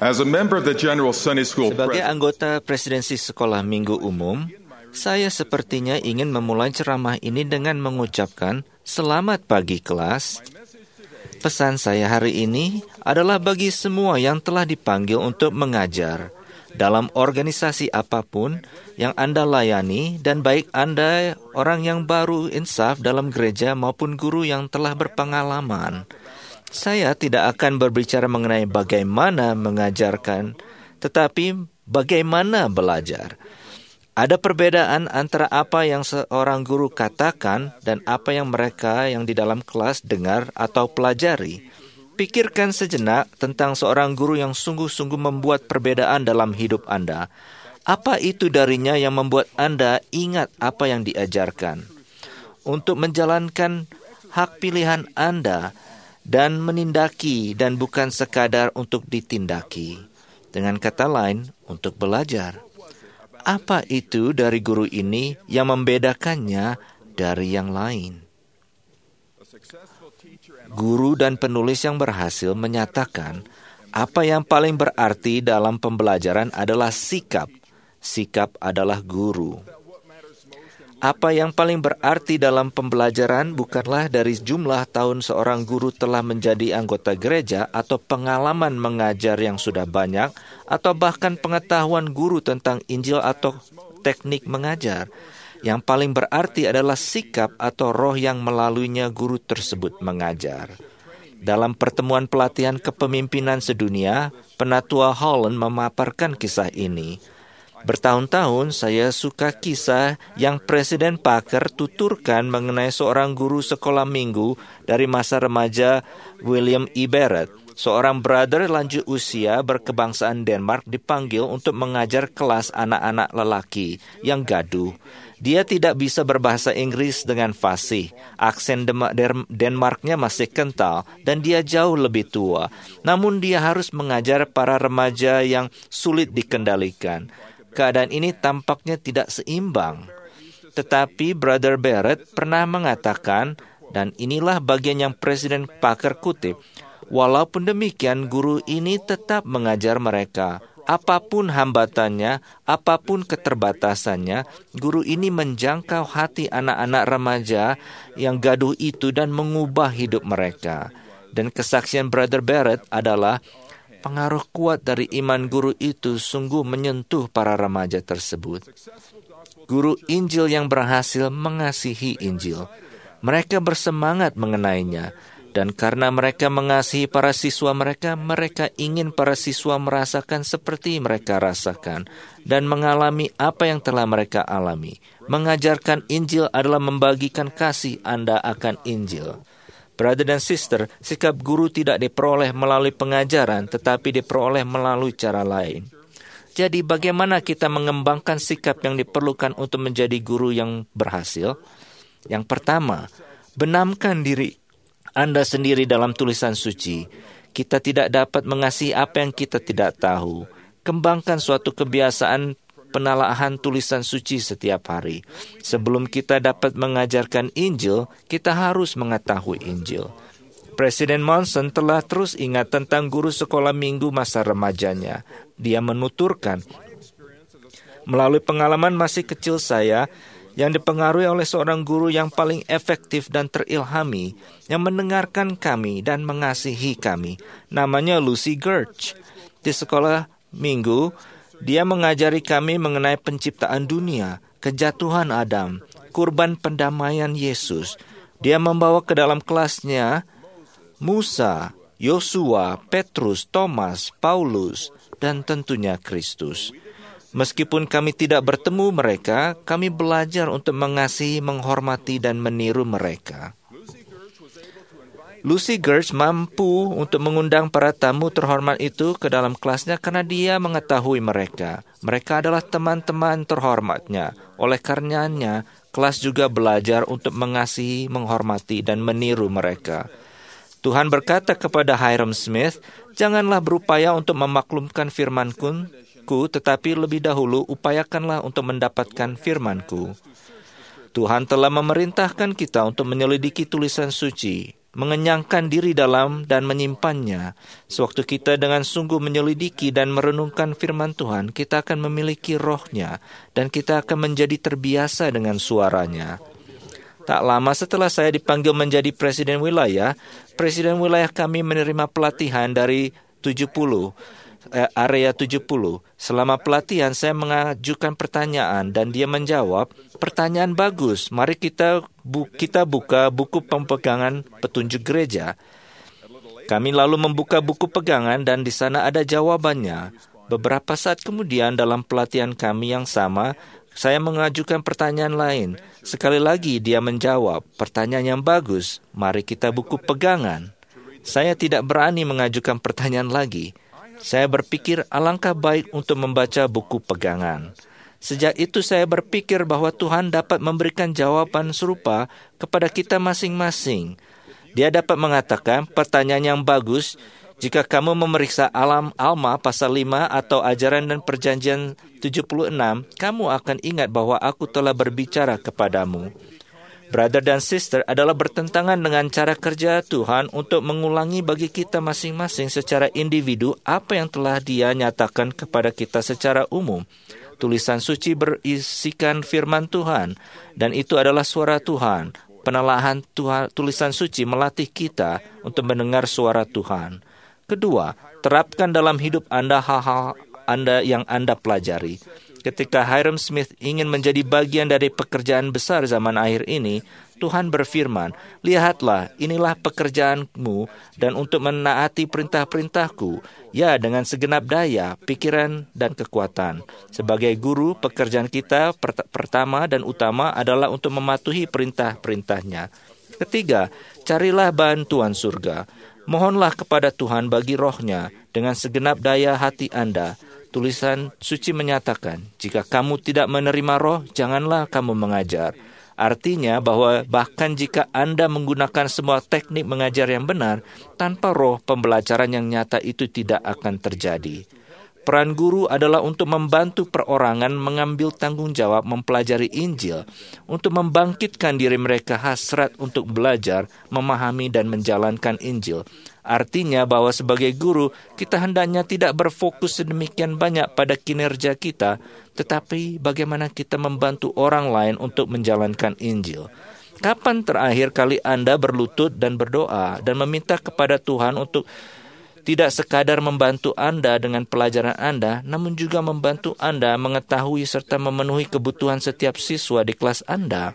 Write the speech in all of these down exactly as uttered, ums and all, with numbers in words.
As a member of the General Sunday School Sebagai Pres- anggota presidensi sekolah minggu umum, saya sepertinya ingin memulai ceramah ini dengan mengucapkan selamat pagi kelas. Pesan saya hari ini adalah bagi semua yang telah dipanggil untuk mengajar dalam organisasi apapun yang Anda layani, dan baik Anda orang yang baru insaf dalam gereja maupun guru yang telah berpengalaman. Saya tidak akan berbicara mengenai bagaimana mengajarkan, tetapi bagaimana belajar. Ada perbedaan antara apa yang seorang guru katakan dan apa yang mereka yang di dalam kelas dengar atau pelajari. Pikirkan sejenak tentang seorang guru yang sungguh-sungguh membuat perbedaan dalam hidup Anda. Apa itu darinya yang membuat Anda ingat apa yang diajarkan? Untuk menjalankan hak pilihan Anda dan menindaki dan bukan sekadar untuk ditindaki. Dengan kata lain, untuk belajar. Apa itu dari guru ini yang membedakannya dari yang lain? Guru dan penulis yang berhasil menyatakan apa yang paling berarti dalam pembelajaran adalah sikap. Sikap adalah guru. Apa yang paling berarti dalam pembelajaran bukanlah dari jumlah tahun seorang guru telah menjadi anggota gereja atau pengalaman mengajar yang sudah banyak atau bahkan pengetahuan guru tentang Injil atau teknik mengajar. Yang paling berarti adalah sikap atau roh yang melaluinya guru tersebut mengajar. Dalam pertemuan pelatihan kepemimpinan sedunia, Penatua Holland memaparkan kisah ini. Bertahun-tahun saya suka kisah yang Presiden Parker tuturkan mengenai seorang guru sekolah minggu dari masa remaja William E. Barrett. Seorang brother lanjut usia berkebangsaan Denmark dipanggil untuk mengajar kelas anak-anak lelaki yang gaduh. Dia tidak bisa berbahasa Inggris dengan fasih. Aksen Denmarknya masih kental dan dia jauh lebih tua. Namun dia harus mengajar para remaja yang sulit dikendalikan. Keadaan ini tampaknya tidak seimbang. Tetapi Brother Barrett pernah mengatakan, dan inilah bagian yang Presiden Parker kutip, walaupun demikian guru ini tetap mengajar mereka. Apapun hambatannya, apapun keterbatasannya, guru ini menjangkau hati anak-anak remaja yang gaduh itu dan mengubah hidup mereka. Dan kesaksian Brother Barrett adalah pengaruh kuat dari iman guru itu sungguh menyentuh para remaja tersebut. Guru Injil yang berhasil mengasihi Injil. Mereka bersemangat mengenainya. Dan karena mereka mengasihi para siswa mereka, mereka ingin para siswa merasakan seperti mereka rasakan dan mengalami apa yang telah mereka alami. Mengajarkan Injil adalah membagikan kasih Anda akan Injil. Brother dan sister, sikap guru tidak diperoleh melalui pengajaran, tetapi diperoleh melalui cara lain. Jadi bagaimana kita mengembangkan sikap yang diperlukan untuk menjadi guru yang berhasil? Yang pertama, benamkan diri Anda sendiri dalam tulisan suci. Kita tidak dapat mengasihi apa yang kita tidak tahu. Kembangkan suatu kebiasaan penelaahan tulisan suci setiap hari. Sebelum kita dapat mengajarkan Injil, kita harus mengetahui Injil. Presiden Monson telah terus ingat tentang guru sekolah minggu masa remajanya. Dia menuturkan, melalui pengalaman masih kecil saya, yang dipengaruhi oleh seorang guru yang paling efektif dan terilhami, yang mendengarkan kami dan mengasihi kami. Namanya Lucy Gertz. Di sekolah minggu, dia mengajari kami mengenai penciptaan dunia, kejatuhan Adam, kurban pendamaian Yesus. Dia membawa ke dalam kelasnya Musa, Yosua, Petrus, Thomas, Paulus, dan tentunya Kristus. Meskipun kami tidak bertemu mereka, kami belajar untuk mengasihi, menghormati, dan meniru mereka. Lucy Gertz mampu untuk mengundang para tamu terhormat itu ke dalam kelasnya karena dia mengetahui mereka. Mereka adalah teman-teman terhormatnya. Oleh karenanya, kelas juga belajar untuk mengasihi, menghormati, dan meniru mereka. Tuhan berkata kepada Hyrum Smith, janganlah berupaya untuk memaklumkan firman-Ku, tetapi lebih dahulu upayakanlah untuk mendapatkan firman-Ku. Tuhan telah memerintahkan kita untuk menyelidiki tulisan suci. mengenyangkan diri dalam dan menyimpannya. Sewaktu kita dengan sungguh menyelidiki dan merenungkan firman Tuhan, kita akan memiliki rohnya dan kita akan menjadi terbiasa dengan suaranya. Tak lama setelah saya dipanggil menjadi presiden wilayah, presiden wilayah kami menerima pelatihan dari tujuh puluh, eh, area tujuh puluh. Selama pelatihan saya mengajukan pertanyaan dan dia menjawab, pertanyaan bagus, mari kita bu- kita buka buku pegangan petunjuk gereja. Kami lalu membuka buku pegangan dan di sana ada jawabannya. Beberapa saat kemudian dalam pelatihan kami yang sama, saya mengajukan pertanyaan lain. Sekali lagi dia menjawab, pertanyaan yang bagus, mari kita buku pegangan. Saya tidak berani mengajukan pertanyaan lagi. Saya berpikir alangkah baik untuk membaca buku pegangan. Sejak itu saya berpikir bahwa Tuhan dapat memberikan jawaban serupa kepada kita masing-masing. Dia dapat mengatakan pertanyaan yang bagus, jika kamu memeriksa alam Alma pasal lima atau ajaran dan perjanjian tujuh puluh enam, kamu akan ingat bahwa aku telah berbicara kepadamu. Brother dan sister adalah bertentangan dengan cara kerja Tuhan untuk mengulangi bagi kita masing-masing secara individu apa yang telah Dia nyatakan kepada kita secara umum. Tulisan suci berisikan firman Tuhan, dan itu adalah suara Tuhan. Penelahan Tuhan, tulisan suci melatih kita untuk mendengar suara Tuhan. Kedua, terapkan dalam hidup Anda hal-hal Anda yang Anda pelajari. Ketika Hiram Smith ingin menjadi bagian dari pekerjaan besar zaman akhir ini, Tuhan berfirman, lihatlah, inilah pekerjaanmu dan untuk menaati perintah-perintahku, ya dengan segenap daya, pikiran, dan kekuatan. Sebagai guru, pekerjaan kita pert- pertama dan utama adalah untuk mematuhi perintah-perintahnya. Ketiga, carilah bantuan surga. Mohonlah kepada Tuhan bagi rohnya dengan segenap daya hati Anda. Tulisan suci menyatakan, jika kamu tidak menerima roh, janganlah kamu mengajar. Artinya bahwa bahkan jika Anda menggunakan semua teknik mengajar yang benar, tanpa roh, pembelajaran yang nyata itu tidak akan terjadi. Peran guru adalah untuk membantu perorangan mengambil tanggung jawab mempelajari Injil, untuk membangkitkan diri mereka hasrat untuk belajar, memahami dan menjalankan Injil. Artinya bahwa sebagai guru, kita hendaknya tidak berfokus sedemikian banyak pada kinerja kita, tetapi bagaimana kita membantu orang lain untuk menjalankan Injil. Kapan terakhir kali Anda berlutut dan berdoa dan meminta kepada Tuhan untuk tidak sekadar membantu Anda dengan pelajaran Anda, namun juga membantu Anda mengetahui serta memenuhi kebutuhan setiap siswa di kelas Anda?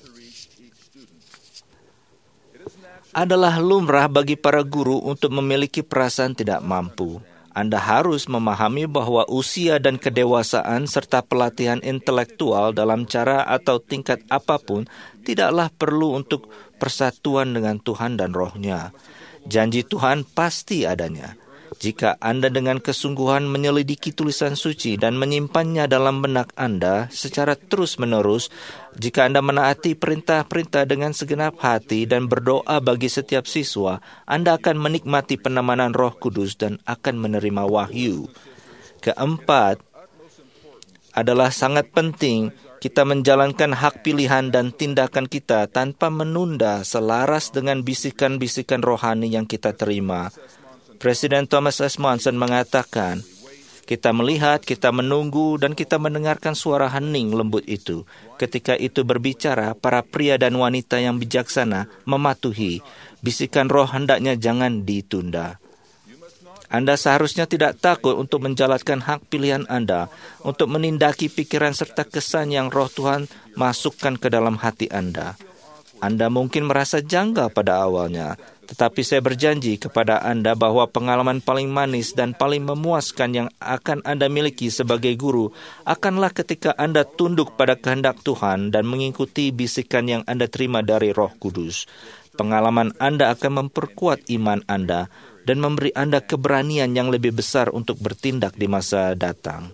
Adalah lumrah bagi para guru untuk memiliki perasaan tidak mampu. Anda harus memahami bahwa usia dan kedewasaan serta pelatihan intelektual dalam cara atau tingkat apapun tidaklah perlu untuk persatuan dengan Tuhan dan Roh-Nya. Janji Tuhan pasti adanya. Jika Anda dengan kesungguhan menyelidiki tulisan suci dan menyimpannya dalam benak Anda secara terus-menerus, jika Anda menaati perintah-perintah dengan segenap hati dan berdoa bagi setiap siswa, Anda akan menikmati penemanan Roh Kudus dan akan menerima wahyu. Keempat, adalah sangat penting kita menjalankan hak pilihan dan tindakan kita tanpa menunda selaras dengan bisikan-bisikan rohani yang kita terima. Presiden Thomas S. Monson mengatakan, kita melihat, kita menunggu, dan kita mendengarkan suara hening lembut itu. Ketika itu berbicara, para pria dan wanita yang bijaksana mematuhi. Bisikan roh hendaknya jangan ditunda. Anda seharusnya tidak takut untuk menjalankan hak pilihan Anda, untuk menindaki pikiran serta kesan yang roh Tuhan masukkan ke dalam hati Anda. Anda mungkin merasa janggal pada awalnya, tetapi saya berjanji kepada Anda bahwa pengalaman paling manis dan paling memuaskan yang akan Anda miliki sebagai guru akanlah ketika Anda tunduk pada kehendak Tuhan dan mengikuti bisikan yang Anda terima dari Roh Kudus. Pengalaman Anda akan memperkuat iman Anda dan memberi Anda keberanian yang lebih besar untuk bertindak di masa datang.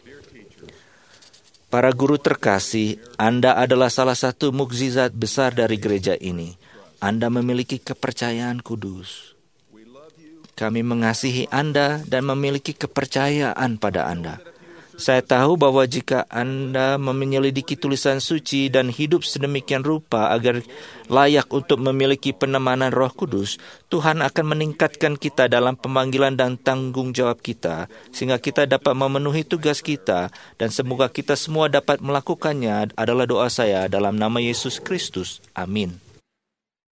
Para guru terkasih, Anda adalah salah satu mukjizat besar dari gereja ini. Anda memiliki kepercayaan kudus. Kami mengasihi Anda dan memiliki kepercayaan pada Anda. Saya tahu bahwa jika Anda menyelidiki tulisan suci dan hidup sedemikian rupa agar layak untuk memiliki penemanan Roh Kudus, Tuhan akan meningkatkan kita dalam pemanggilan dan tanggung jawab kita, sehingga kita dapat memenuhi tugas kita, dan semoga kita semua dapat melakukannya adalah doa saya dalam nama Yesus Kristus. Amin.